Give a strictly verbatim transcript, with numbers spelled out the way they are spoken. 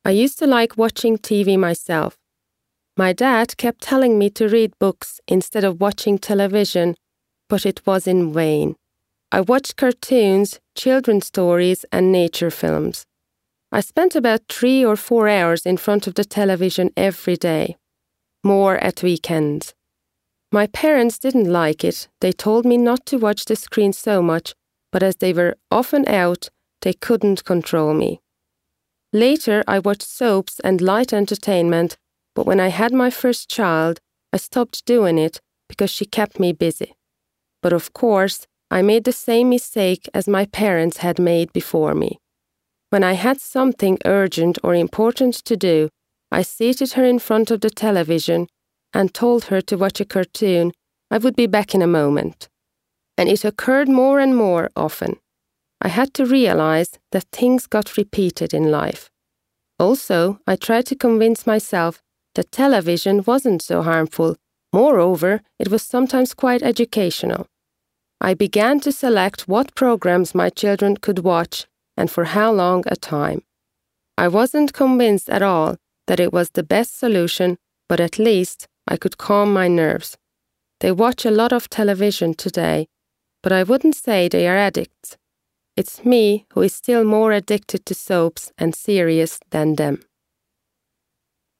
I used to like watching T V myself. My dad kept telling me to read books instead of watching television, but it was in vain. I watched cartoons, children's stories, and nature films. I spent about three or four hours in front of the television every day, more at weekends. My parents didn't like it. They told me not to watch the screen so much, but as they were often out, they couldn't control me. Later, I watched soaps and light entertainment, but when I had my first child, I stopped doing it because she kept me busy. But of course, I made the same mistake as my parents had made before me. When I had something urgent or important to do, I seated her in front of the television and told her to watch a cartoon. I would be back in a moment. And it occurred more and more often. I had to realize that things got repeated in life. Also, I tried to convince myself that television wasn't so harmful. Moreover, it was sometimes quite educational. I began to select what programs my children could watch and for how long a time. I wasn't convinced at all that it was the best solution, but at least I could calm my nerves. They watch a lot of television today, but I wouldn't say they are addicts. It's me who is still more addicted to soaps and series than them.